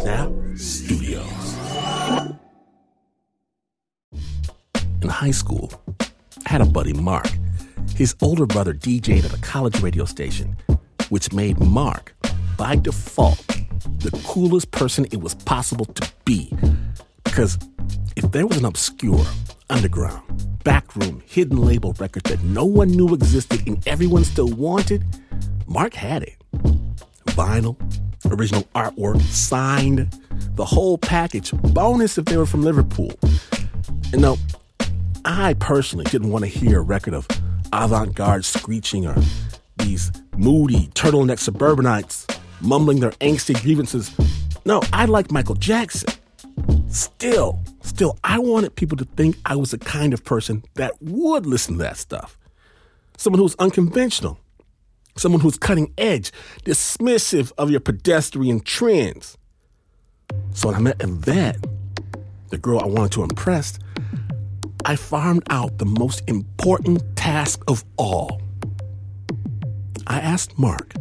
Snap Studios. In high school, I had a buddy, Mark. His older brother DJ'd at a college radio station, which made Mark, by default, the coolest person it was possible to be. Because if there was an obscure, underground, backroom, hidden label record that no one knew existed and everyone still wanted, Mark had it. Vinyl, original artwork, signed, the whole package. Bonus if they were from Liverpool. And no, I personally didn't want to hear a record of avant-garde screeching or these moody turtleneck suburbanites mumbling their angsty grievances. No, I liked Michael Jackson. Still, I wanted people to think I was the kind of person that would listen to that stuff. Someone who's unconventional. Someone who's cutting edge, dismissive of your pedestrian trends. So when I met Yvette, the girl I wanted to impress, I farmed out the most important task of all. I asked Mark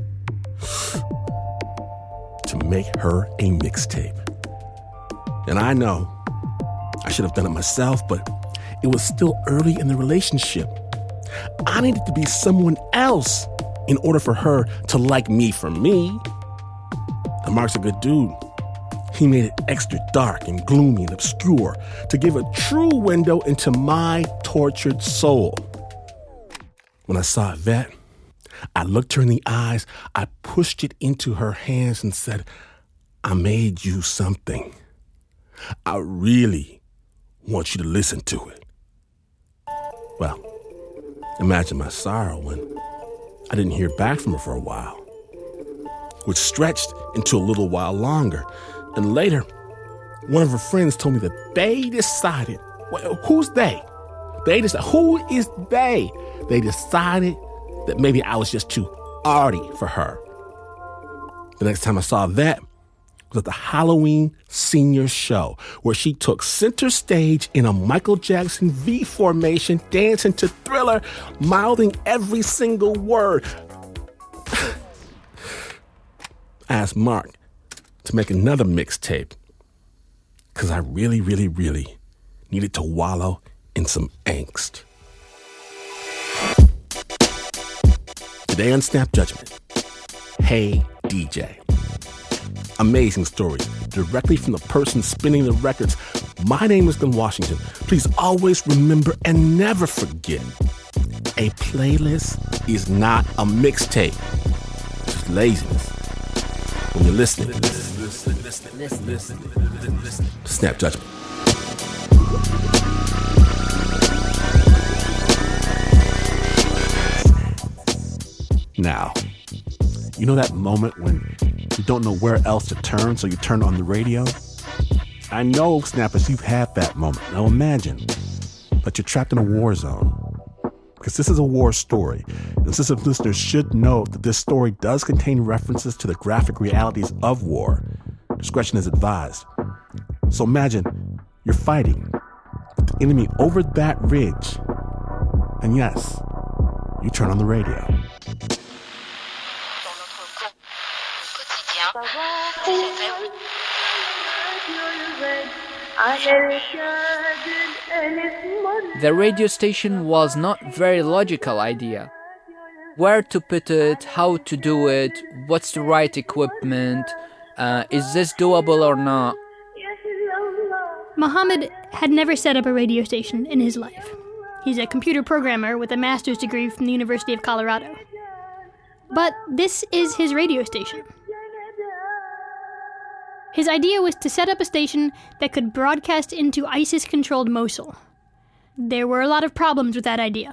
to make her a mixtape. And I know I should have done it myself, but it was still early in the relationship. I needed to be someone else in order for her to like me for me. And Mark's a good dude. He made it extra dark and gloomy and obscure to give a true window into my tortured soul. When I saw Yvette, I looked her in the eyes, I pushed it into her hands and said, I made you something. I really want you to listen to it. Well, imagine my sorrow when I didn't hear back from her for a while, which stretched into a little while longer. And later, one of her friends told me that they decided, well, who's they? They decided, who is they? They decided that maybe I was just too arty for her. The next time I saw that was at the Halloween senior show, where she took center stage in a Michael Jackson V formation, dancing to Thriller, mouthing every single word. I asked Mark to make another mixtape because I really, really, really needed to wallow in some angst. Today on Snap Judgment, Hey DJ. Amazing stories directly from the person spinning the records. My name is Glenn Washington. Please always remember and never forget, a playlist is not a mixtape. It's just laziness. When you're listening, listen. Snap Judgment. Now, you know that moment when you don't know where else to turn, so you turn on the radio? I know, Snappers, you've had that moment. Now imagine that you're trapped in a war zone. Because this is a war story. And sensitive listeners should know that this story does contain references to the graphic realities of war. Discretion is advised. So imagine you're fighting with the enemy over that ridge. And yes, you turn on the radio. The radio station was not a very logical idea. Where to put it, how to do it, what's the right equipment, is this doable or not? Muhammad had never set up a radio station in his life. He's a computer programmer with a master's degree from the University of Colorado. But this is his radio station. His idea was to set up a station that could broadcast into ISIS-controlled Mosul. There were a lot of problems with that idea.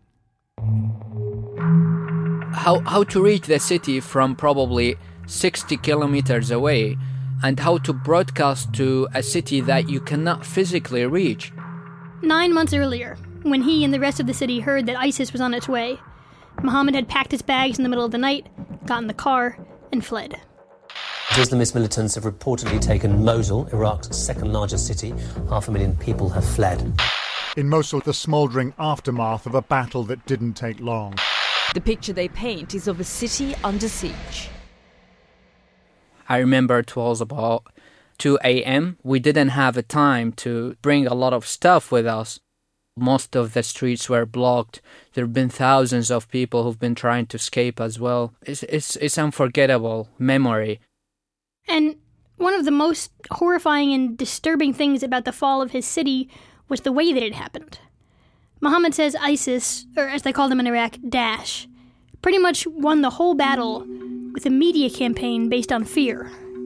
How to reach the city from probably 60 kilometers away, and how to broadcast to a city that you cannot physically reach. 9 months earlier, when he and the rest of the city heard that ISIS was on its way, Muhammad had packed his bags in the middle of the night, got in the car, and fled. Islamist militants have reportedly taken Mosul, Iraq's second largest city. 500,000 people have fled. In Mosul, the smouldering aftermath of a battle that didn't take long. The picture they paint is of a city under siege. I remember it was about 2 a.m. We didn't have a time to bring a lot of stuff with us. Most of the streets were blocked. There have been thousands of people who've been trying to escape as well. It's unforgettable memory. And one of the most horrifying and disturbing things about the fall of his city was the way that it happened. Muhammad says ISIS, or as they call them in Iraq, Daesh, pretty much won the whole battle with a media campaign based on fear.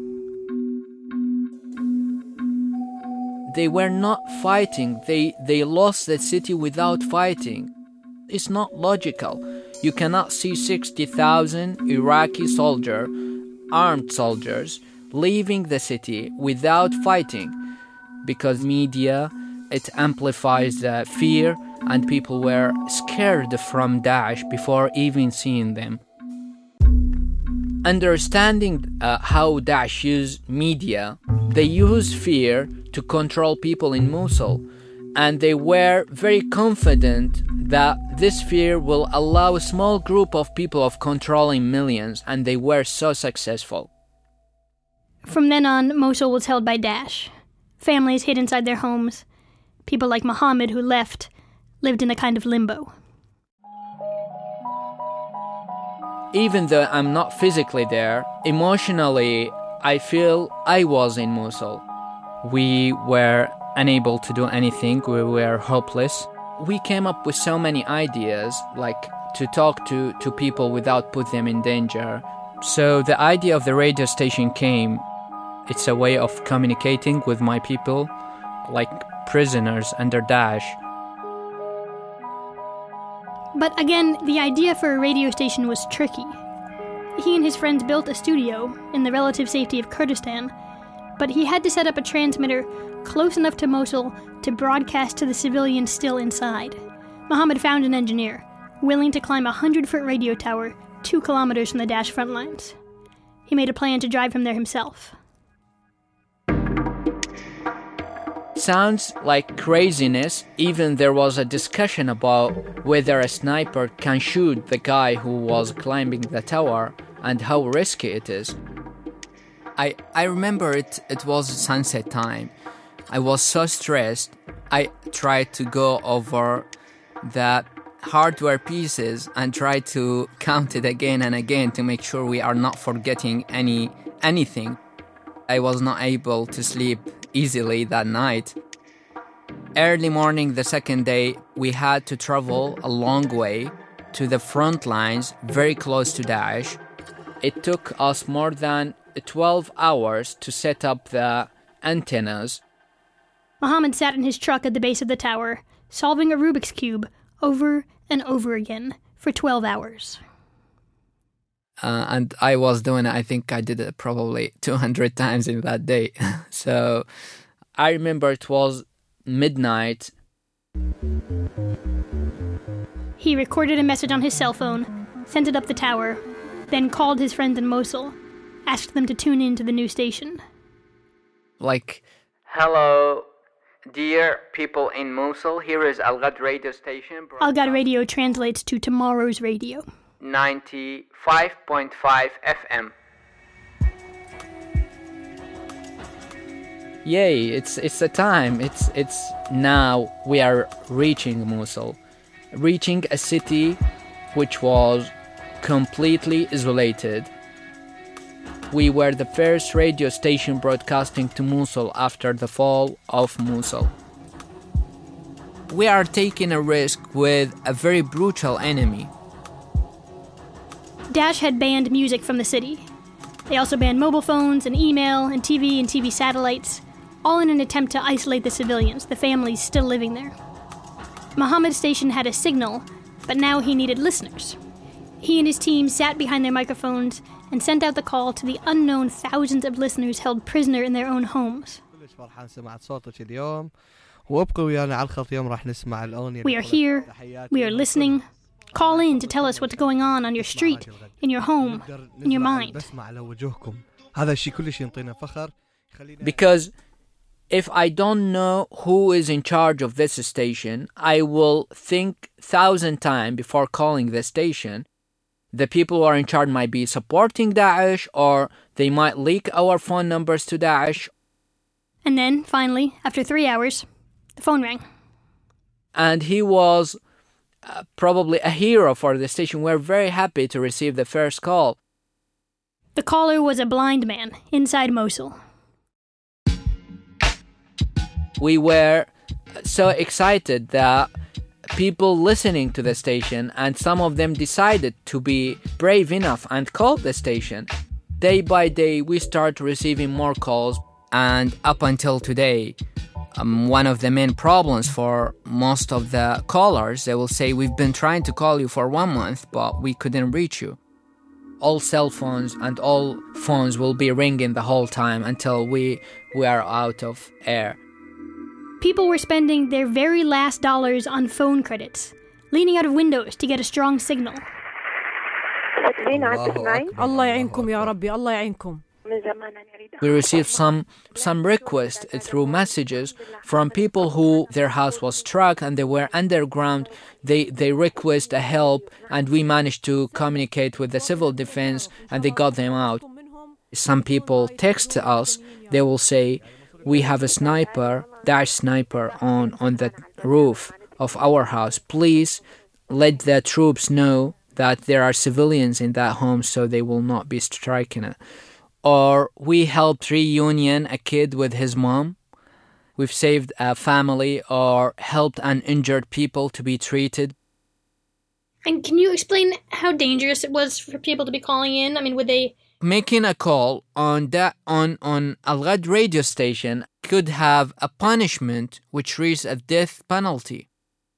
They were not fighting. They lost the city without fighting. It's not logical. You cannot see 60,000 Iraqi armed soldiers, leaving the city without fighting, because media, it amplifies the fear, and people were scared from Daesh before even seeing them. Understanding how Daesh use media, they use fear to control people in Mosul, and they were very confident that this fear will allow a small group of people of controlling millions, and they were so successful. From then on, Mosul was held by Daesh. Families hid inside their homes. People like Muhammad, who left, lived in a kind of limbo. Even though I'm not physically there, emotionally, I feel I was in Mosul. We were unable to do anything. We were hopeless. We came up with so many ideas, like to talk to people without put them in danger. So the idea of the radio station came. It's a way of communicating with my people, like prisoners under Daesh. But again, the idea for a radio station was tricky. He and his friends built a studio in the relative safety of Kurdistan, but he had to set up a transmitter close enough to Mosul to broadcast to the civilians still inside. Muhammad found an engineer, willing to climb a 100-foot radio tower 2 kilometers from the Daesh front lines. He made a plan to drive him there himself. Sounds like craziness. Even there was a discussion about whether a sniper can shoot the guy who was climbing the tower and how risky it is. I remember it was sunset time. I was so stressed. I tried to go over the hardware pieces and try to count it again and again to make sure we are not forgetting anything. I was not able to sleep easily that night. Early morning the second day, we had to travel a long way to the front lines, very close to Daesh. It took us more than 12 hours to set up the antennas. Muhammad sat in his truck at the base of the tower, solving a Rubik's Cube over and over again for 12 hours. And I was doing it, I think I did it probably 200 times in that day. So I remember it was midnight. He recorded a message on his cell phone, sent it up the tower, then called his friends in Mosul, asked them to tune in to the new station. Like, hello, dear people in Mosul, here is Al-Ghad radio station. Al-Ghad radio translates to tomorrow's radio. 95.5 FM. Yay, it's the time. It's now we are reaching Mosul. Reaching a city which was completely isolated. We were the first radio station broadcasting to Mosul after the fall of Mosul. We are taking a risk with a very brutal enemy. Daesh had banned music from the city. They also banned mobile phones and email and TV satellites, all in an attempt to isolate the civilians, the families still living there. Muhammad's station had a signal, but now he needed listeners. He and his team sat behind their microphones and sent out the call to the unknown thousands of listeners held prisoner in their own homes. We are here. We are listening. Call in to tell us what's going on your street, in your home, in your mind. Because if I don't know who is in charge of this station, I will think 1,000 times before calling the station. The people who are in charge might be supporting Daesh, or they might leak our phone numbers to Daesh. And then, finally, after 3 hours, the phone rang. And he was probably a hero for the station. We're very happy to receive the first call. The caller was a blind man inside Mosul. We were so excited that people listening to the station, and some of them decided to be brave enough and called the station. Day by day, we start receiving more calls, and up until today, one of the main problems for most of the callers, they will say, we've been trying to call you for 1 month, but we couldn't reach you. All cell phones and all phones will be ringing the whole time until we are out of air. People were spending their very last dollars on phone credits, leaning out of windows to get a strong signal. الله يعينكم يا ربي الله يعينكم. We received some requests through messages from people who their house was struck and they were underground. They request a help, and we managed to communicate with the civil defense and they got them out. Some people text us. They will say, we have a sniper, Daesh sniper on the roof of our house. Please let the troops know that there are civilians in that home so they will not be striking it. Or we helped reunion a kid with his mom. We've saved a family or helped uninjured people to be treated. And can you explain how dangerous it was for people to be calling in? I mean, would they... Making a call on Al-Ghad radio station could have a punishment which reaches a death penalty.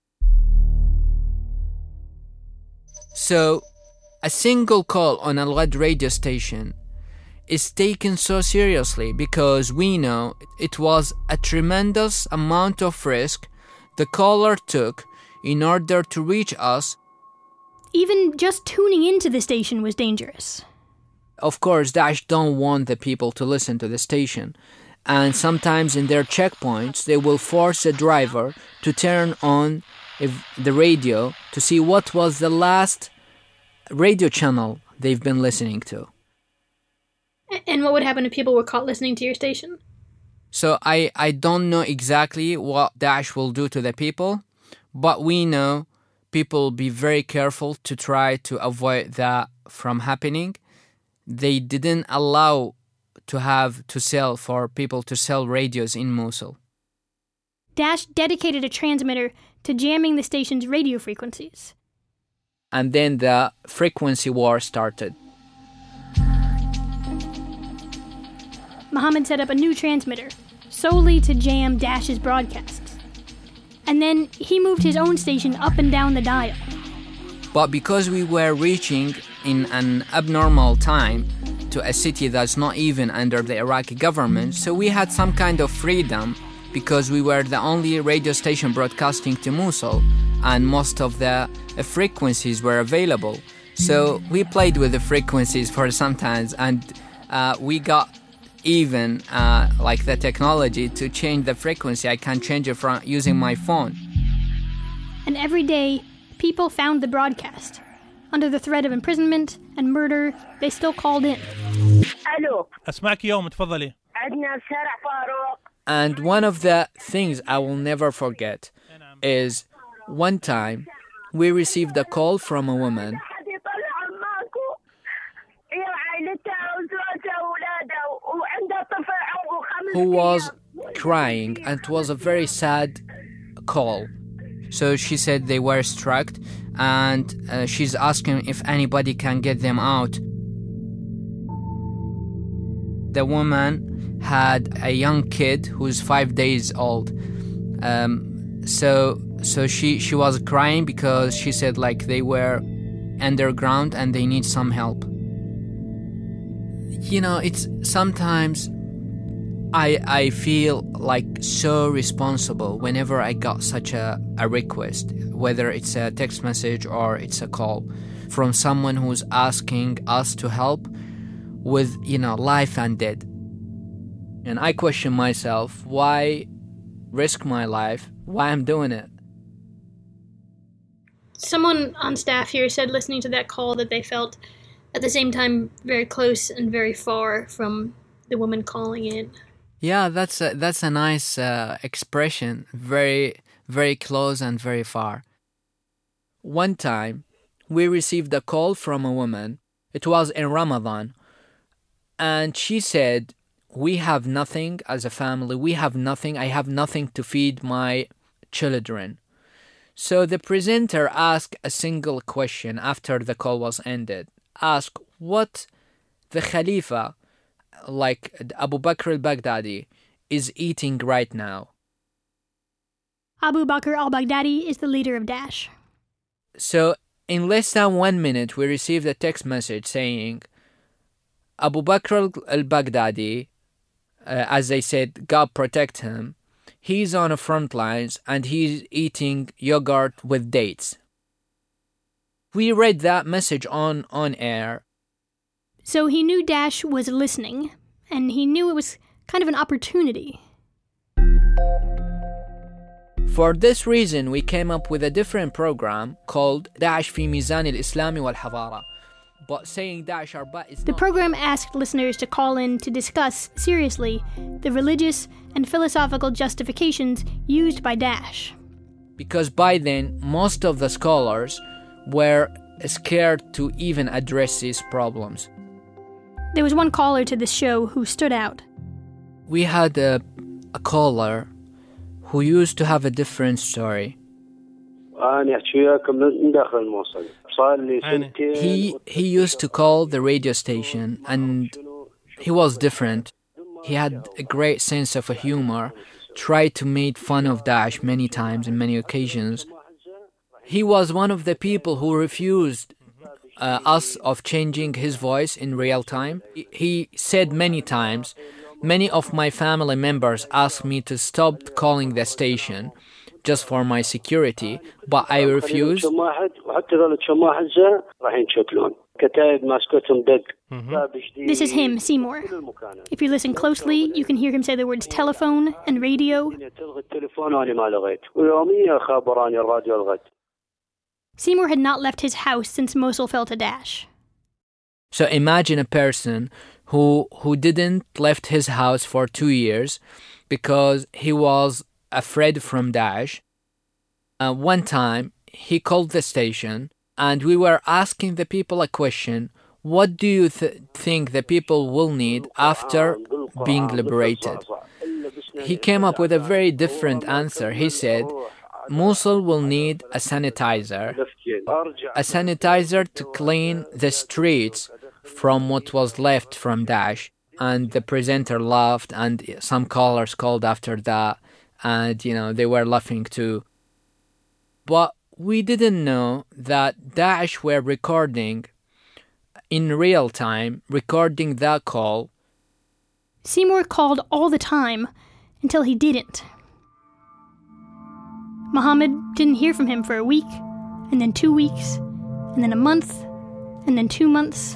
So, a single call on Al-Ghad radio station is taken so seriously because we know it was a tremendous amount of risk the caller took in order to reach us. Even just tuning into the station was dangerous. Of course, Daesh don't want the people to listen to the station, and sometimes in their checkpoints they will force a driver to turn on the radio to see what was the last radio channel they've been listening to. And what would happen if people were caught listening to your station? So I don't know exactly what Daesh will do to the people, but we know people will be very careful to try to avoid that from happening. They didn't allow for people to sell radios in Mosul. Daesh dedicated a transmitter to jamming the station's radio frequencies. And then the frequency war started. Mohammed set up a new transmitter, solely to jam Daesh's broadcasts. And then he moved his own station up and down the dial. But because we were reaching in an abnormal time to a city that's not even under the Iraqi government, so we had some kind of freedom because we were the only radio station broadcasting to Mosul and most of the frequencies were available. So we played with the frequencies for some times and we got even like the technology to change the frequency. I can change it from using my phone. And every day, people found the broadcast. Under the threat of imprisonment and murder, they still called in. Hello. أسمعك يوم تفضلي. And one of the things I will never forget is one time we received a call from a woman who was crying, and it was a very sad call. So she said they were struck and she's asking if anybody can get them out. The woman had a young kid who's 5 days old. So she was crying because she said like they were underground and they need some help. You know, it's sometimes I feel like so responsible whenever I got such a request, whether it's a text message or it's a call from someone who's asking us to help with, you know, life and death. And I question myself, why risk my life? Why I'm doing it? Someone on staff here said, listening to that call, that they felt at the same time very close and very far from the woman calling in. Yeah, that's a nice expression. Very, very close and very far. One time, we received a call from a woman. It was in Ramadan. And she said, we have nothing as a family. We have nothing. I have nothing to feed my children. So the presenter asked a single question after the call was ended. Asked what the Khalifa, like Abu Bakr al-Baghdadi, is eating right now. Abu Bakr al-Baghdadi is the leader of Daesh. So in less than 1 minute, we received a text message saying, Abu Bakr al-Baghdadi, as they said, God protect him, he's on the front lines and he's eating yogurt with dates. We read that message on air. So he knew Daesh was listening, and he knew it was kind of an opportunity. For this reason, we came up with a different program called Daesh fi Mizan al-Islami wal-Hadara. But saying Daesh Arba is The not... program asked listeners to call in to discuss, seriously, the religious and philosophical justifications used by Daesh. Because by then, most of the scholars were scared to even address these problems. There was one caller to this show who stood out. We had a caller who used to have a different story. He used to call the radio station and he was different. He had a great sense of humor, tried to make fun of Daesh many times in many occasions. He was one of the people who refused us of changing his voice in real time. He said many times, many of my family members asked me to stop calling the station just for my security, but I refused. This is him, Seymour. If you listen closely, you can hear him say the words telephone and radio. Seymour had not left his house since Mosul fell to Daesh. So imagine a person who didn't left his house for 2 years because he was afraid from Daesh. One time, he called the station and we were asking the people a question. What do you think the people will need after being liberated? He came up with a very different answer. He said, Mosul will need a sanitizer to clean the streets from what was left from Daesh. And the presenter laughed and some callers called after that and, they were laughing too. But we didn't know that Daesh were recording in real time, recording that call. Seymour called all the time until he didn't. Mohammed didn't hear from him for a week, and then 2 weeks, and then a month, and then 2 months.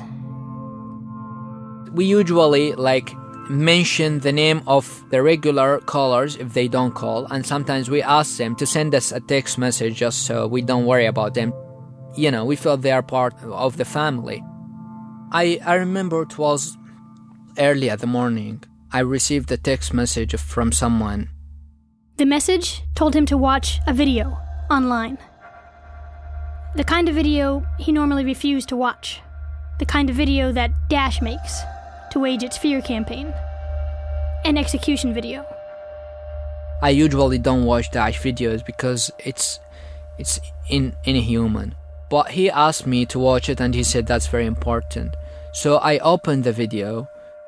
We usually mention the name of the regular callers if they don't call, and sometimes we ask them to send us a text message just so we don't worry about them. We feel they are part of the family. I remember it was early in the morning. I received a text message from someone. The message told him to watch a video online. The kind of video he normally refused to watch. The kind of video that Daesh makes to wage its fear campaign. An execution video. I usually don't watch Daesh videos because it's inhuman. But he asked me to watch it and he said that's very important. So I opened the video.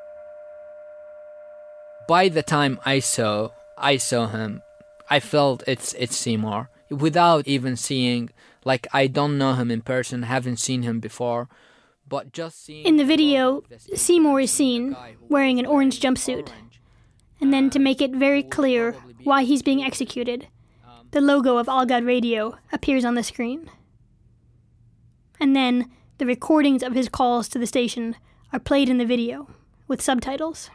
By the time I saw him, I felt it's Seymour. Without even seeing, I don't know him in person, haven't seen him before. But just seeing... In the video, Seymour is seen wearing an orange jumpsuit. And then to make it very clear why he's being executed, the logo of Al Ghad Radio appears on the screen. And then the recordings of his calls to the station are played in the video with subtitles.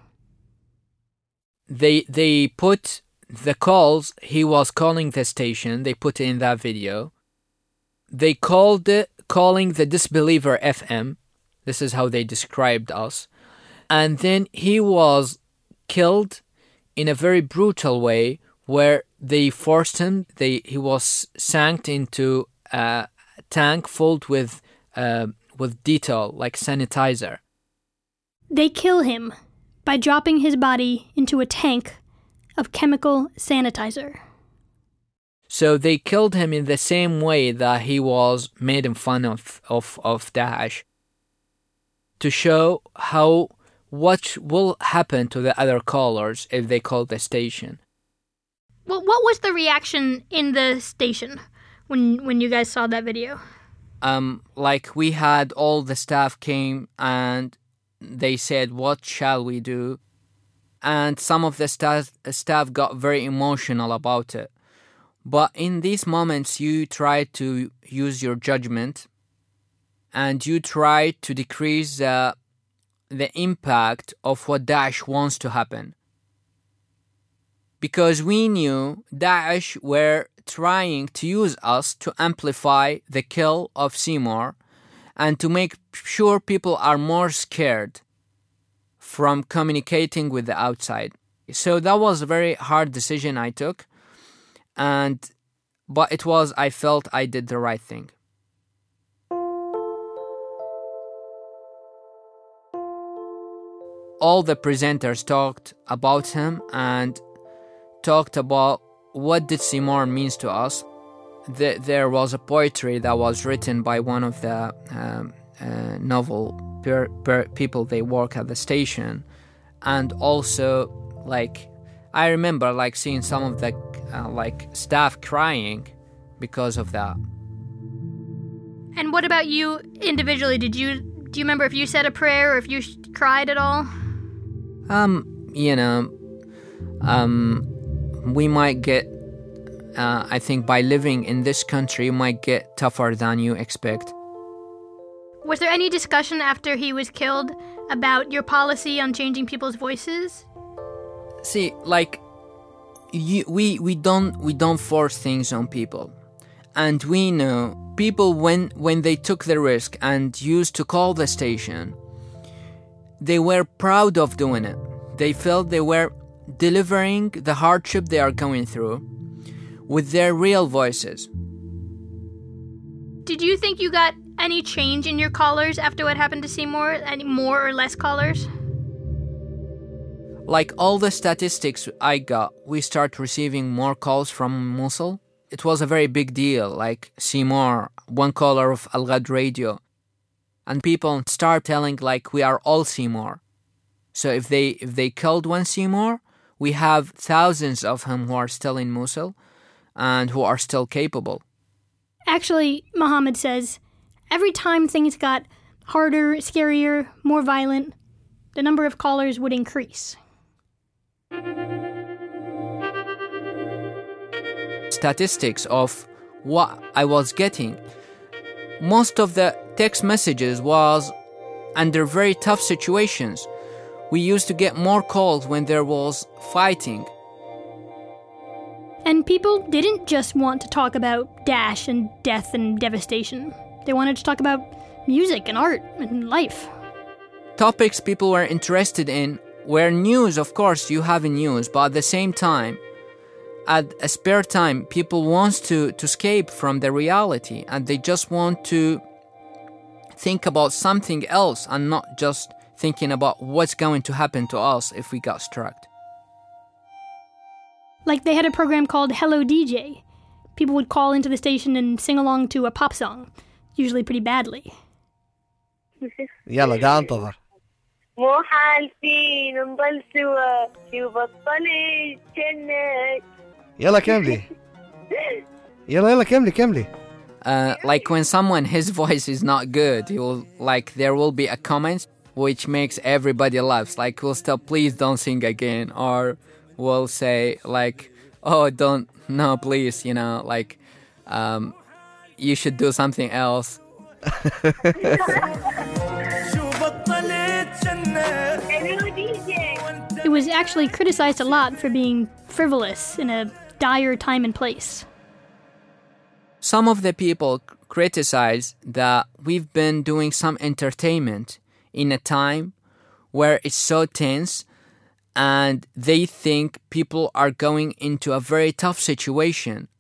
They put the calls he was calling the station, they put in that video. They called it calling the Disbeliever FM. This is how they described us. And then he was killed in a very brutal way, where they forced him. He was sank into a tank filled with Dettol, like sanitizer. They kill him by dropping his body into a tank of chemical sanitizer. So they killed him in the same way that he was made in fun of Daesh, to show what will happen to the other callers if they call the station. Well, what was the reaction in the station when you guys saw that video? Like, we had all the staff came and they said, "What shall we do?" And some of the staff got very emotional about it. But in these moments, you try to use your judgment and you try to decrease the impact of what Daesh wants to happen. Because we knew Daesh were trying to use us to amplify the kill of Seymour and to make sure people are more scared from communicating with the outside. So that was a very hard decision I took. But I felt I did the right thing. All the presenters talked about him and talked about what did Seymour means to us. There was a poetry that was written by one of the novel people they work at the station, and also I remember seeing some of the staff crying because of that. And what about you individually? Do you remember if you said a prayer or if you cried at all? We might get, I think by living in this country, you might get tougher than you expect. Was there any discussion after he was killed about your policy on changing people's voices? See, we don't force things on people. And we know people, when they took the risk and used to call the station, they were proud of doing it. They felt they were delivering the hardship they are going through with their real voices. Did you think you got any change in your callers after what happened to Seymour? Any more or less callers? All the statistics I got, we start receiving more calls from Mosul. It was a very big deal, Seymour, one caller of Al Ghad radio. And people start telling we are all Seymour. So if they killed one Seymour, we have thousands of them who are still in Mosul and who are still capable. Actually, Mohammed says, every time things got harder, scarier, more violent, the number of callers would increase. Statistics of what I was getting, most of the text messages was under very tough situations. We used to get more calls when there was fighting. And people didn't just want to talk about Daesh and death and devastation. They wanted to talk about music and art and life. Topics people were interested in were news. Of course, you have news, but at the same time, at a spare time, people want to escape from the reality, and they just want to think about something else and not just thinking about what's going to happen to us if we got struck. They had a program called Hello DJ. People would call into the station and sing along to a pop song, usually pretty badly. يلا قاعد انتظر. مو حالفين نضل سوا شو بطلت جنك. يلا كملي. يلا كملي. When someone, his voice is not good, he will there will be a comment which makes everybody laugh. We'll stop, please don't sing again, or we'll say oh, don't, no, please, you should do something else. It was actually criticized a lot for being frivolous in a dire time and place. Some of the people criticize that we've been doing some entertainment in a time where it's so tense and they think people are going into a very tough situation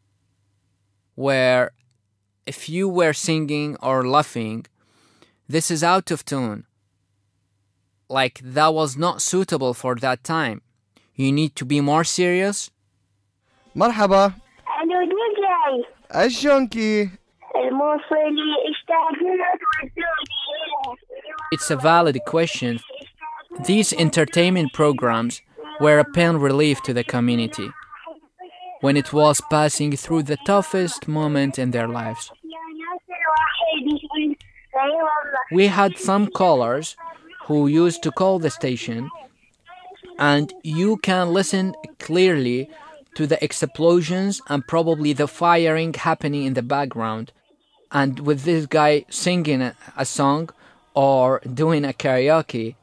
where if you were singing or laughing, this is out of tune. Like that was not suitable for that time. You need to be more serious. مرحبا. ألو ديجي. أشونكي. الموصلي اشتاقت وزودي. It's a valid question. These entertainment programs were a pain relief to the community when it was passing through the toughest moment in their lives. We had some callers who used to call the station, and you can listen clearly to the explosions and probably the firing happening in the background, and with this guy singing a song or doing a karaoke.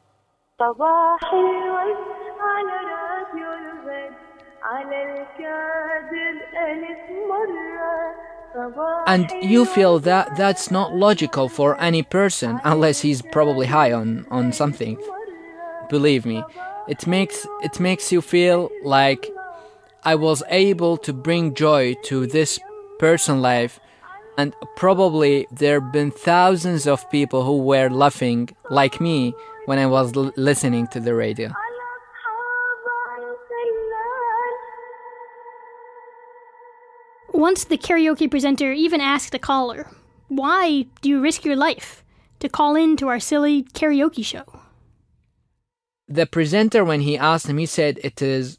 And you feel that that's not logical for any person unless he's probably high on something. Believe me, it makes you feel like I was able to bring joy to this person's life, and probably there have been thousands of people who were laughing like me when I was listening to the radio. Once the karaoke presenter even asked a caller, "Why do you risk your life to call in to our silly karaoke show?" The presenter, when he asked him, he said, it's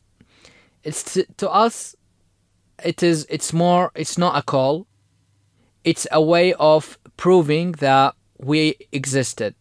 not a call. It's a way of proving that we existed.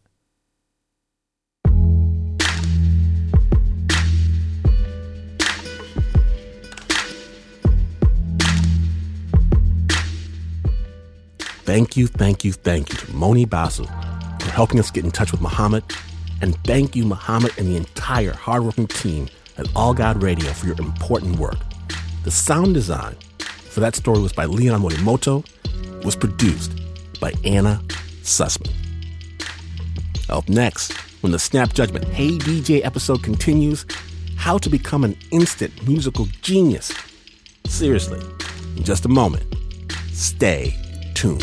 Thank you to Moni Basu for helping us get in touch with Muhammad. And thank you, Muhammad, and the entire hardworking team at All God Radio for your important work. The sound design for that story was by Leon Morimoto. It was produced by Anna Sussman. Up next, when the Snap Judgment Hey DJ episode continues, how to become an instant musical genius. Seriously, in just a moment. Stay tuned.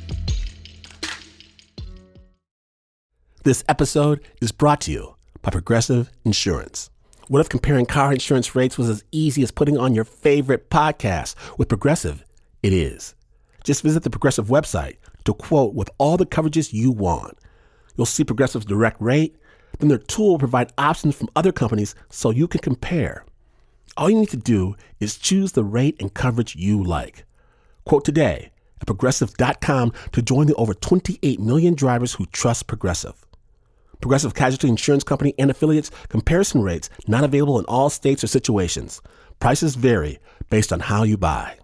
This episode is brought to you by Progressive Insurance. What if comparing car insurance rates was as easy as putting on your favorite podcast? With Progressive, it is. Just visit the Progressive website to quote with all the coverages you want. You'll see Progressive's direct rate, then their tool will provide options from other companies so you can compare. All you need to do is choose the rate and coverage you like. Quote today at Progressive.com to join the over 28 million drivers who trust Progressive. Progressive Casualty Insurance Company and affiliates. Comparison rates not available in all states or situations. Prices vary based on how you buy.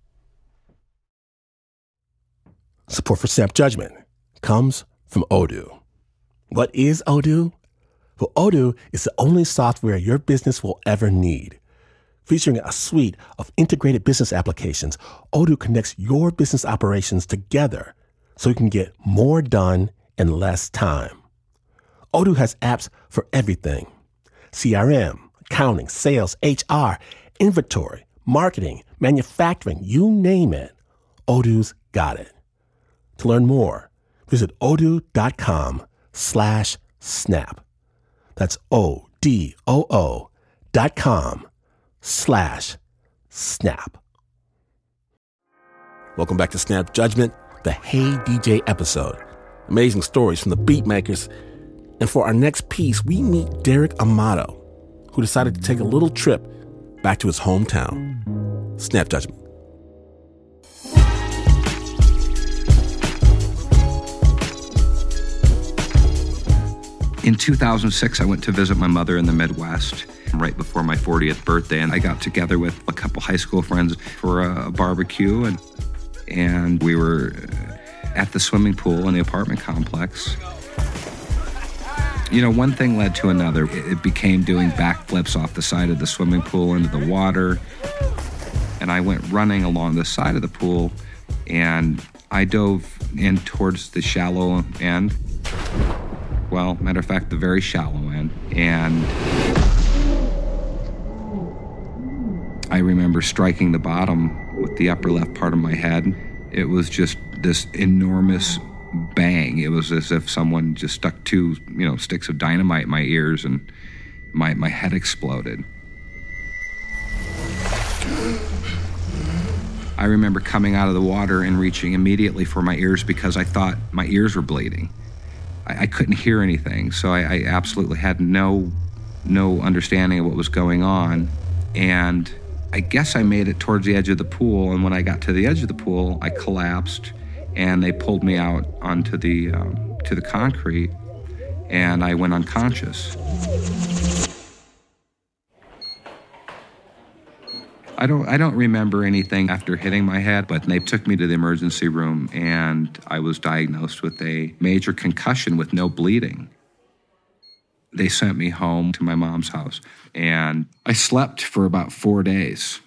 Support for Snap Judgment comes from Odoo. What is Odoo? Well, Odoo is the only software your business will ever need. Featuring a suite of integrated business applications, Odoo connects your business operations together so you can get more done in less time. Odoo has apps for everything: CRM, accounting, sales, HR, inventory, marketing, manufacturing, you name it. Odoo's got it. To learn more, visit odoo.com/snap. That's odoo.com/snap. Welcome back to Snap Judgment, the Hey DJ episode. Amazing stories from the beat makers. And for our next piece, we meet Derek Amato, who decided to take a little trip back to his hometown. Snap Judgment. In 2006, I went to visit my mother in the Midwest right before my 40th birthday, and I got together with a couple high school friends for a barbecue, and we were at the swimming pool in the apartment complex. You know, one thing led to another. It became doing backflips off the side of the swimming pool into the water. And I went running along the side of the pool, and I dove in towards the shallow end. Well, matter of fact, the very shallow end. And I remember striking the bottom with the upper left part of my head. It was just this enormous bang. It was as if someone just stuck two, sticks of dynamite in my ears, and my head exploded. I remember coming out of the water and reaching immediately for my ears because I thought my ears were bleeding. I couldn't hear anything, so I absolutely had no understanding of what was going on. And I guess I made it towards the edge of the pool, and when I got to the edge of the pool, I collapsed, and they pulled me out onto the concrete, and I went unconscious. I don't remember anything after hitting my head, but they took me to the emergency room, and I was diagnosed with a major concussion with no bleeding. They sent me home to my mom's house, and I slept for about 4 days.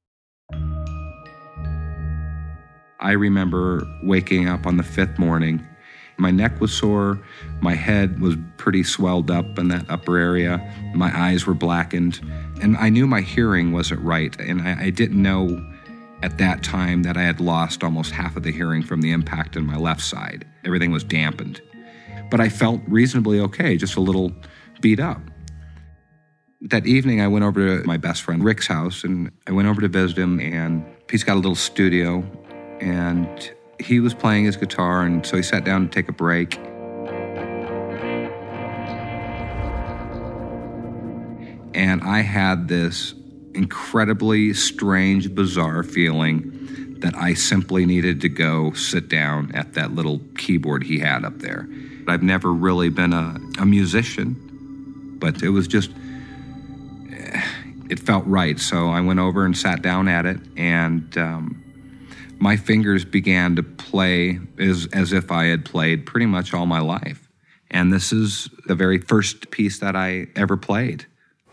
I remember waking up on the 5th morning. My neck was sore, my head was pretty swelled up in that upper area, my eyes were blackened, and I knew my hearing wasn't right, and I didn't know at that time that I had lost almost half of the hearing from the impact in my left side. Everything was dampened. But I felt reasonably okay, just a little beat up. That evening, I went over to my best friend Rick's house, and I went over to visit him, and he's got a little studio, and he was playing his guitar, and so he sat down to take a break. And I had this incredibly strange, bizarre feeling that I simply needed to go sit down at that little keyboard he had up there. I've never really been a musician, but it was just, it felt right. So I went over and sat down at it, and my fingers began to play as if I had played pretty much all my life. And this is the very first piece that I ever played.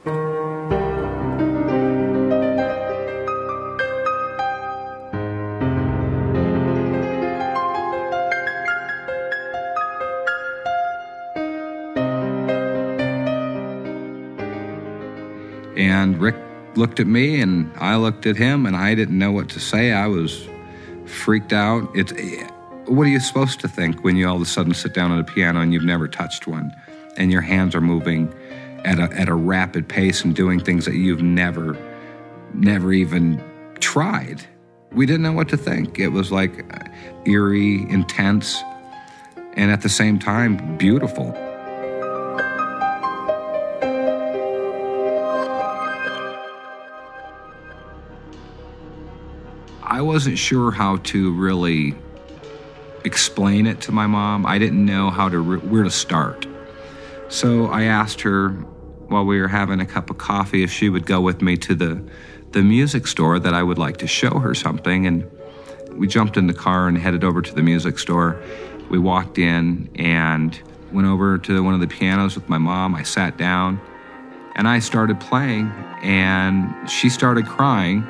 And Rick looked at me, and I looked at him, and I didn't know what to say. I was freaked out. What are you supposed to think when you all of a sudden sit down at a piano and you've never touched one, and your hands are moving at a rapid pace and doing things that you've never even tried? We didn't know what to think. It was like eerie, intense, and at the same time, beautiful. I wasn't sure how to really explain it to my mom. I didn't know where to start. So I asked her while we were having a cup of coffee if she would go with me to the music store, that I would like to show her something. And we jumped in the car and headed over to the music store. We walked in and went over to one of the pianos with my mom. I sat down and I started playing, and she started crying.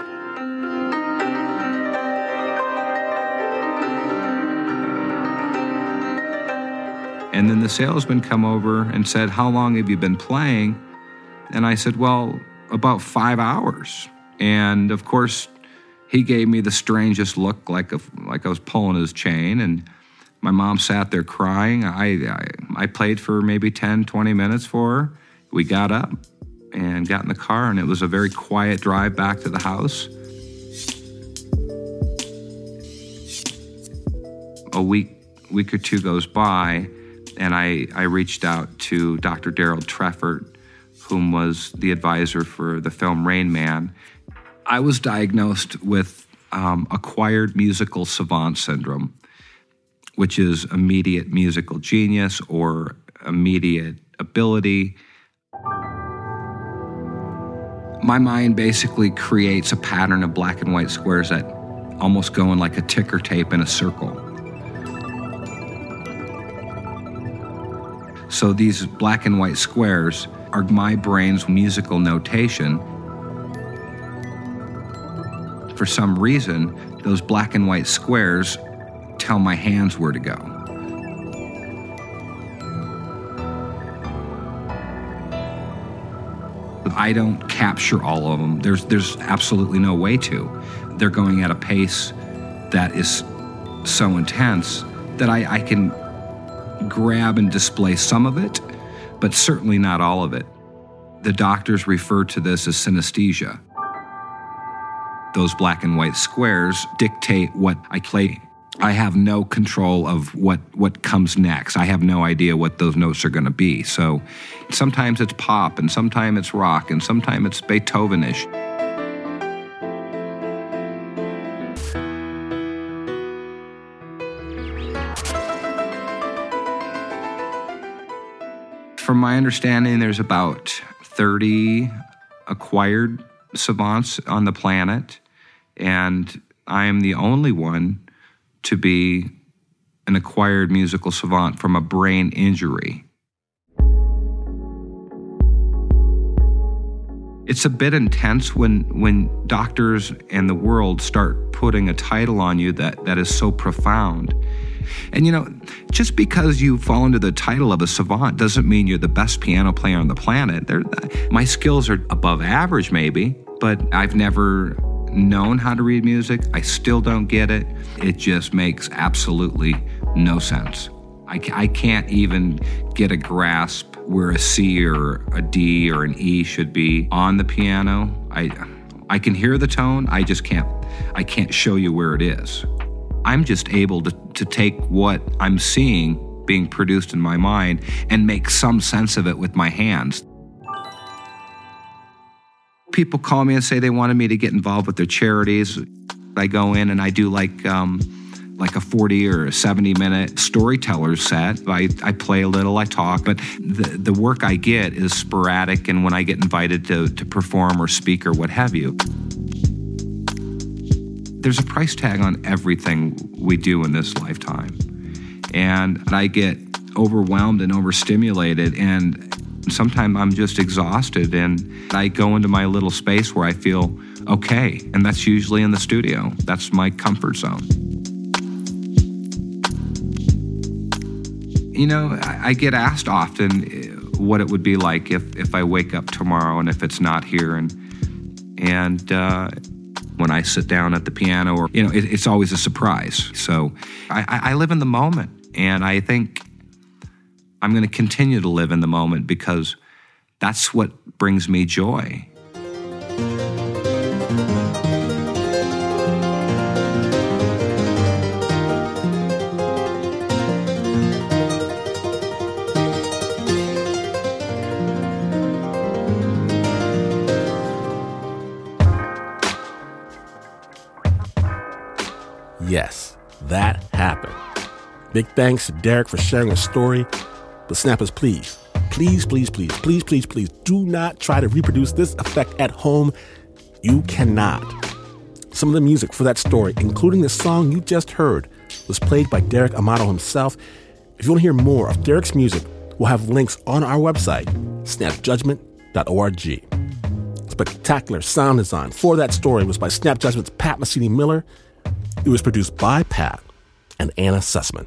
And then the salesman come over and said, "How long have you been playing?" And I said, "Well, about 5 hours." And of course, he gave me the strangest look, like I was pulling his chain. And my mom sat there crying. I played for maybe 10, 20 minutes for her. We got up and got in the car, and it was a very quiet drive back to the house. A week or two goes by, and I reached out to Dr. Daryl Treffert, whom was the advisor for the film Rain Man. I was diagnosed with acquired musical savant syndrome, which is immediate musical genius or immediate ability. My mind basically creates a pattern of black and white squares that almost go in like a ticker tape in a circle. So these black and white squares are my brain's musical notation. For some reason, those black and white squares tell my hands where to go. I don't capture all of them. There's absolutely no way to. They're going at a pace that is so intense that I can grab and display some of it, but certainly not all of it. The doctors refer to this as synesthesia. Those black and white squares dictate what I play. I have no control of what comes next. I have no idea what those notes are going to be. So sometimes it's pop, and sometimes it's rock, and sometimes it's Beethoven-ish. From my understanding, there's about 30 acquired savants on the planet, and I am the only one to be an acquired musical savant from a brain injury. It's a bit intense when doctors and the world start putting a title on you that is so profound. And just because you fall into the title of a savant doesn't mean you're the best piano player on the planet. My skills are above average maybe, but I've never known how to read music. I still don't get it. It just makes absolutely no sense. I can't even get a grasp where a C or a D or an E should be on the piano. I can hear the tone. I can't show you where it is. I'm just able to take what I'm seeing being produced in my mind and make some sense of it with my hands. People call me and say they wanted me to get involved with their charities. I go in and I do like a 40 or a 70-minute storyteller set. I play a little, I talk, but the work I get is sporadic, and when I get invited to perform or speak or what have you. There's a price tag on everything we do in this lifetime. And I get overwhelmed and overstimulated, and sometimes I'm just exhausted, and I go into my little space where I feel okay, and that's usually in the studio. That's my comfort zone. I get asked often what it would be like if I wake up tomorrow and if it's not here, and when I sit down at the piano, or it's always a surprise. So I live in the moment, and I think I'm going to continue to live in the moment because that's what brings me joy. Yes, that happened. Big thanks to Derek for sharing his story. But snappers, please do not try to reproduce this effect at home. You cannot. Some of the music for that story, including the song you just heard, was played by Derek Amato himself. If you want to hear more of Derek's music, we'll have links on our website, snapjudgment.org. Spectacular sound design for that story was by Snap Judgment's Pat Mesiti-Miller. It was produced by Pat and Anna Sussman.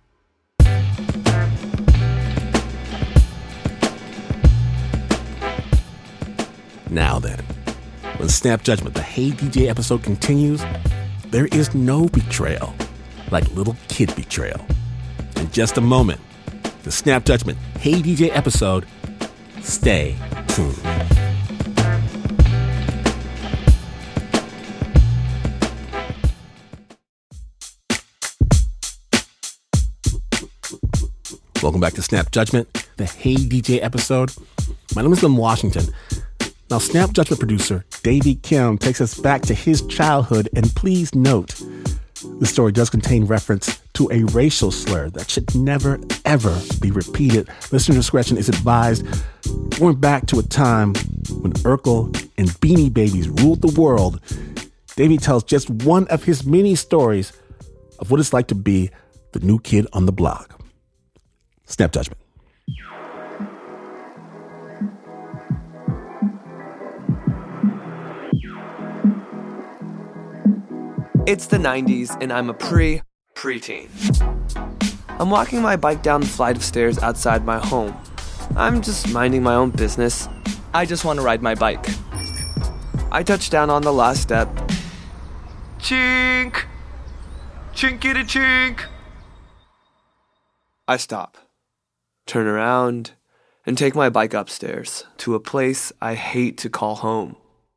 Now then, when Snap Judgment, the Hey DJ episode continues, there is no betrayal like little kid betrayal. In just a moment, the Snap Judgment Hey DJ episode. Stay tuned. Welcome back to Snap Judgment, the Hey DJ episode. My name is Lim Washington. Now, Snap Judgment producer Davey Kim takes us back to his childhood, and please note, the story does contain reference to a racial slur that should never, ever be repeated. Listener discretion is advised. Going back to a time when Urkel and Beanie Babies ruled the world, Davey tells just one of his many stories of what it's like to be the new kid on the block. Snap Judgment. It's the 90s, and I'm a preteen. I'm walking my bike down the flight of stairs outside my home. I'm just minding my own business I just want to ride my bike. I touch down on the last step. Chink! Chinkity chink! I stop, turn around, and take my bike upstairs to a place I hate to call home.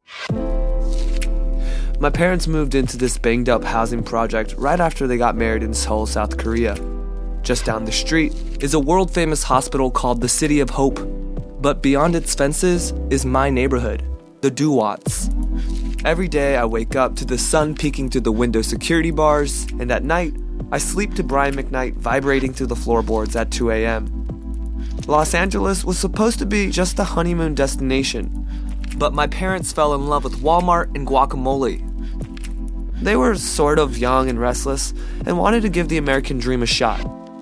My parents moved into this banged-up housing project right after they got married in Seoul, South Korea. Just down the street is a world-famous hospital called the City of Hope. But beyond its fences is my neighborhood, the Duwats. Every day I wake up to the sun peeking through the window security bars, and at night, I sleep to Brian McKnight vibrating through the floorboards at 2 a.m. Los Angeles was supposed to be just a honeymoon destination, but my parents fell in love with Walmart and guacamole. They were sort of young and restless and wanted to give the American dream a shot.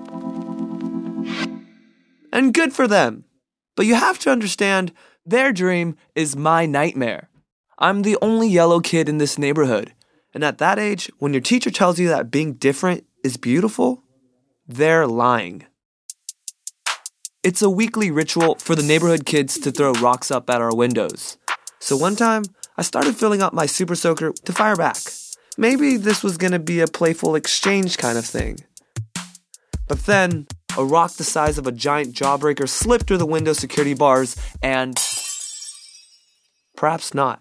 And good for them. But you have to understand, their dream is my nightmare. I'm the only yellow kid in this neighborhood. And at that age, when your teacher tells you that being different is beautiful, they're lying. It's a weekly ritual for the neighborhood kids to throw rocks up at our windows. So one time, I started filling up my Super Soaker to fire back. Maybe this was gonna be a playful exchange kind of thing. But then, a rock the size of a giant jawbreaker slipped through the window security bars and... perhaps not.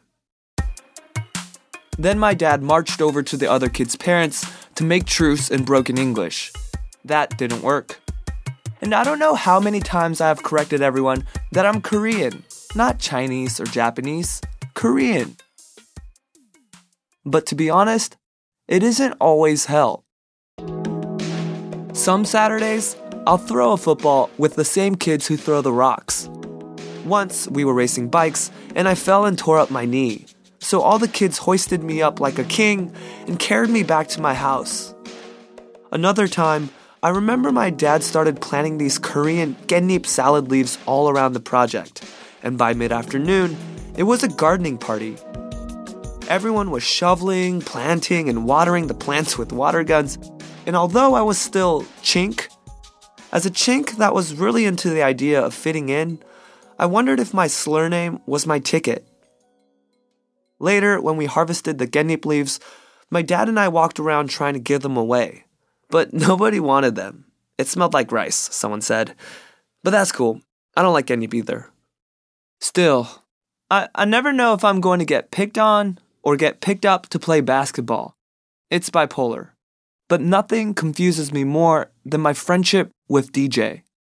Then my dad marched over to the other kids' parents to make truce in broken English. That didn't work. And I don't know how many times I have corrected everyone that I'm Korean, not Chinese or Japanese, Korean. But to be honest, it isn't always hell. Some Saturdays, I'll throw a football with the same kids who throw the rocks. Once, we were racing bikes, and I fell and tore up my knee. So all the kids hoisted me up like a king and carried me back to my house. Another time, I remember my dad started planting these Korean gendnip salad leaves all around the project. And by mid-afternoon, it was a gardening party. Everyone was shoveling, planting, and watering the plants with water guns. And although I was still chink, as a chink that was really into the idea of fitting in, I wondered if my slur name was my ticket. Later, when we harvested the gendnip leaves, my dad and I walked around trying to give them away. But nobody wanted them. It smelled like rice, someone said. But that's cool. I don't like gendnip either. Still, I never know if I'm going to get picked on or get picked up to play basketball. It's bipolar. But nothing confuses me more than my friendship with DJ.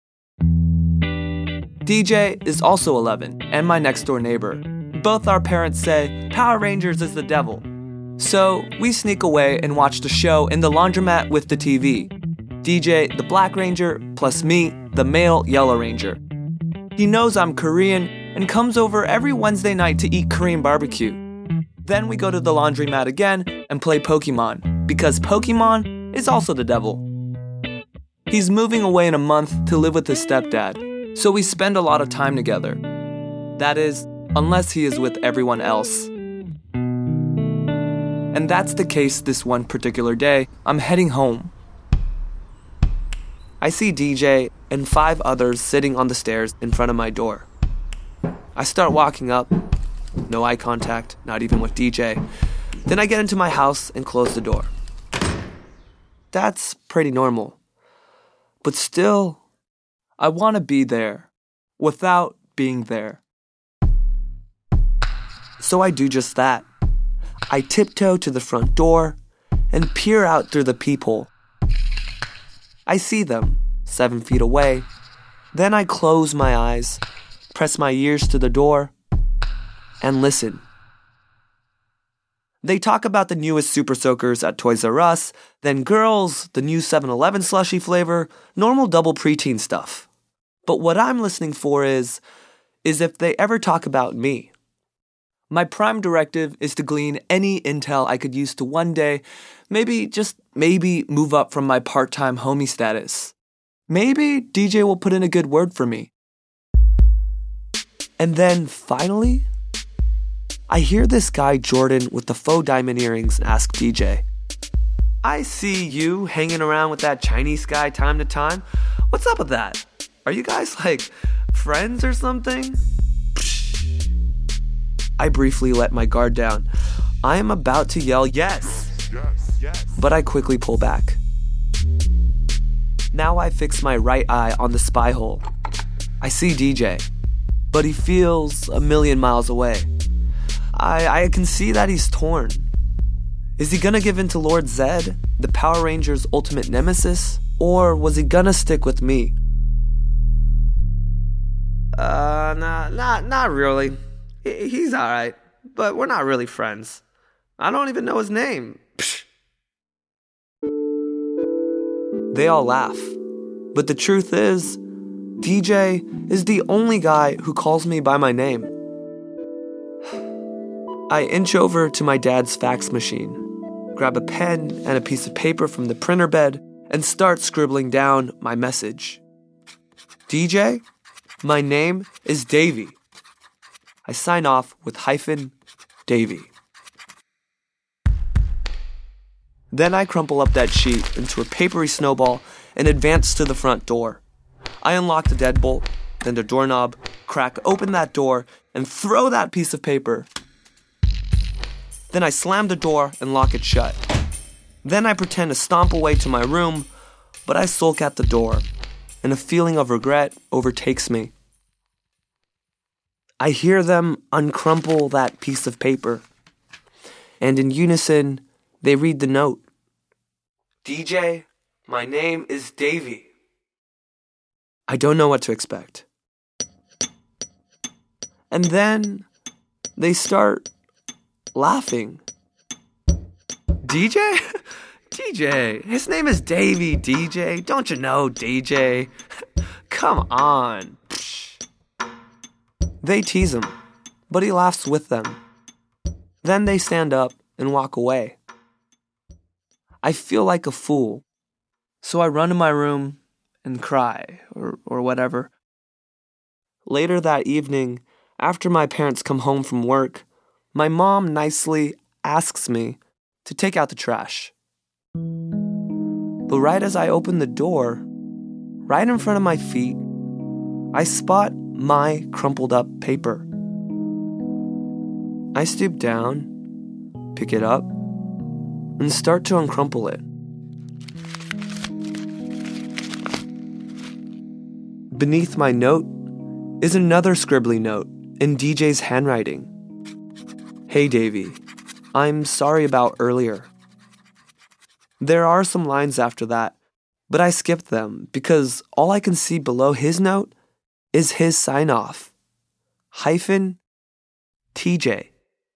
DJ is also 11 and my next door neighbor. Both our parents say Power Rangers is the devil. So we sneak away and watch the show in the laundromat with the TV. DJ, the Black Ranger, plus me, the male Yellow Ranger. He knows I'm Korean and comes over every Wednesday night to eat Korean barbecue. Then we go to the laundromat again and play Pokemon, because Pokemon is also the devil. He's moving away in a month to live with his stepdad, so we spend a lot of time together. That is, unless he is with everyone else. And that's the case this one particular day. I'm heading home. I see DJ and 5 others sitting on the stairs in front of my door. I start walking up. No eye contact, not even with DJ. Then I get into my house and close the door. That's pretty normal. But still, I want to be there without being there. So I do just that. I tiptoe to the front door and peer out through the peephole. I see them, 7 feet away. Then I close my eyes, press my ears to the door, and listen. They talk about the newest Super Soakers at Toys R Us, then girls, the new 7-Eleven slushy flavor, normal double preteen stuff. But what I'm listening for is if they ever talk about me. My prime directive is to glean any intel I could use to one day, maybe move up from my part-time homie status. Maybe DJ will put in a good word for me. And then finally, I hear this guy Jordan with the faux diamond earrings ask DJ, "I see you hanging around with that Chinese guy time to time. What's up with that? Are you guys like friends or something?" Psh. I briefly let my guard down. I am about to yell yes, but I quickly pull back. Now I fix my right eye on the spy hole. I see DJ, but he feels a million miles away. I can see that he's torn. Is he gonna give in to Lord Zed, the Power Rangers' ultimate nemesis, or was he gonna stick with me? Not really. He's alright, but we're not really friends. I don't even know his name. Psh. They all laugh, but the truth is, DJ is the only guy who calls me by my name. I inch over to my dad's fax machine, grab a pen and a piece of paper from the printer bed, and start scribbling down my message. DJ, my name is Davy. I sign off with -Davy. Then I crumple up that sheet into a papery snowball and advance to the front door. I unlock the deadbolt, then the doorknob, crack open that door, and throw that piece of paper. Then I slam the door and lock it shut. Then I pretend to stomp away to my room, but I sulk at the door, and a feeling of regret overtakes me. I hear them uncrumple that piece of paper, and in unison, they read the note. DJ, my name is Davy. I don't know what to expect. And then they start laughing. DJ? DJ, his name is Davy, DJ. Don't you know, DJ? Come on. They tease him, but he laughs with them. Then they stand up and walk away. I feel like a fool, so I run to my room and cry, or whatever. Later that evening, after my parents come home from work, my mom nicely asks me to take out the trash. But right as I open the door, right in front of my feet, I spot my crumpled up paper. I stoop down, pick it up, and start to uncrumple it. Beneath my note is another scribbly note in DJ's handwriting. Hey Davy, I'm sorry about earlier. There are some lines after that, but I skipped them because all I can see below his note is his sign-off, -TJ.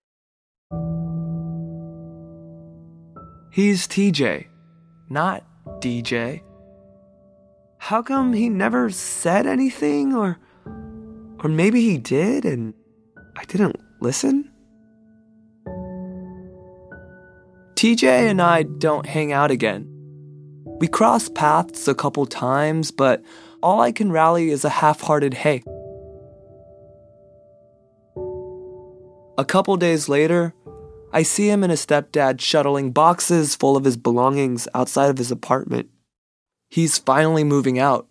He's TJ, not DJ. How come he never said anything, or maybe he did and I didn't listen? TJ and I don't hang out again. We cross paths a couple times, but all I can rally is a half-hearted hey. A couple days later, I see him and his stepdad shuttling boxes full of his belongings outside of his apartment. He's finally moving out.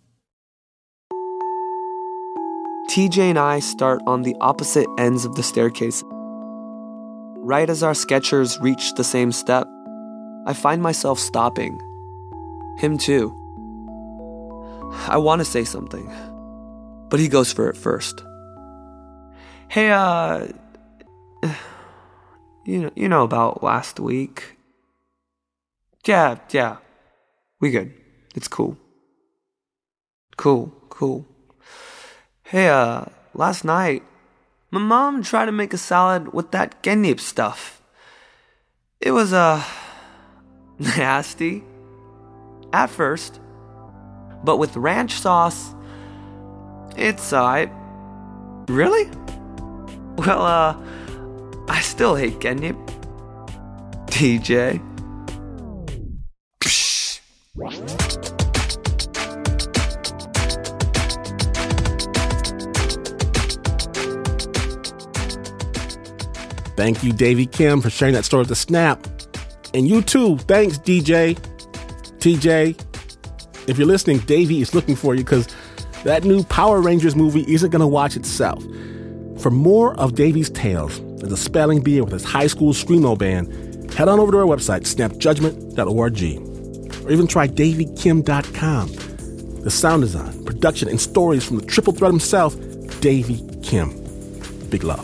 TJ and I start on the opposite ends of the staircase. Right as our Skechers reach the same step, I find myself stopping. Him too. I want to say something, but he goes for it first. Hey, you know about last week? Yeah, we good. It's cool. Cool. Hey, last night, my mom tried to make a salad with that Genip stuff. It was, nasty. At first. But with ranch sauce, it's alright. Really? Well, I still hate Genip. DJ. Psh. Thank you, Davy Kim, for sharing that story with the Snap. And you too. Thanks, DJ. TJ. If you're listening, Davy is looking for you because that new Power Rangers movie isn't going to watch itself. For more of Davy's tales, as a spelling bee with his high school screamo band, head on over to our website, snapjudgment.org, or even try DavyKim.com. The sound design, production, and stories from the triple threat himself, Davy Kim. Big love.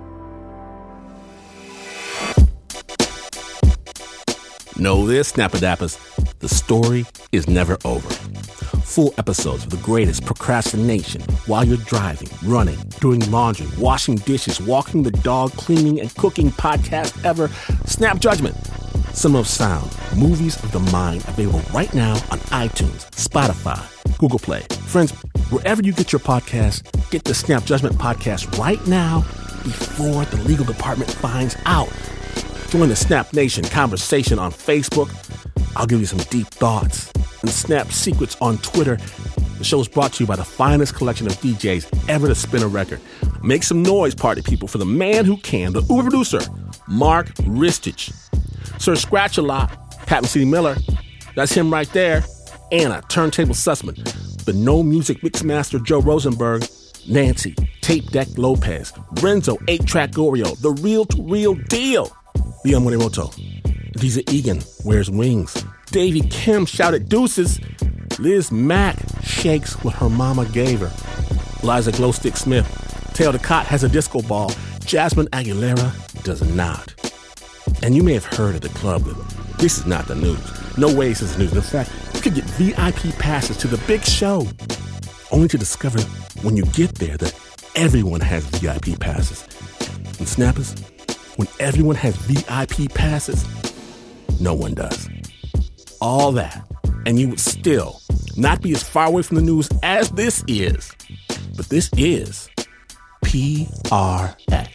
Know this, Snapadappers, the story is never over. Full episodes of the greatest procrastination while you're driving, running, doing laundry, washing dishes, walking the dog, cleaning, and cooking podcast ever, Snap Judgment. Cinema of Sound, movies of the mind, available right now on iTunes, Spotify, Google Play. Friends, wherever you get your podcasts, get the Snap Judgment podcast right now before the legal department finds out. Join the Snap Nation conversation on Facebook. I'll give you some deep thoughts and Snap secrets on Twitter. The show is brought to you by the finest collection of DJs ever to spin a record. Make some noise, party people, for the man who can, the Uber producer, Mark Ristich. Sir Scratch-A-Lot, Pat Mesiti-Miller, that's him right there, Anna, Turntable Sussman, the No Music Mixmaster Joe Rosenberg, Nancy, Tape Deck Lopez, Renzo, 8-Track Oreo, the real deal, Leon Morimoto, Adiza Egan wears wings, Davy Kim shouted deuces, Liz Mack shakes what her mama gave her, Liza Glowstick Smith, Taylor Ducott has a disco ball, Jasmine Aguilera does not. And you may have heard at the club that this is not the news. No way this is the news. In fact, you could get VIP passes to the big show, only to discover when you get there that everyone has VIP passes. And Snappers, when everyone has VIP passes, no one does. All that, and you would still not be as far away from the news as this is. But this is PRX.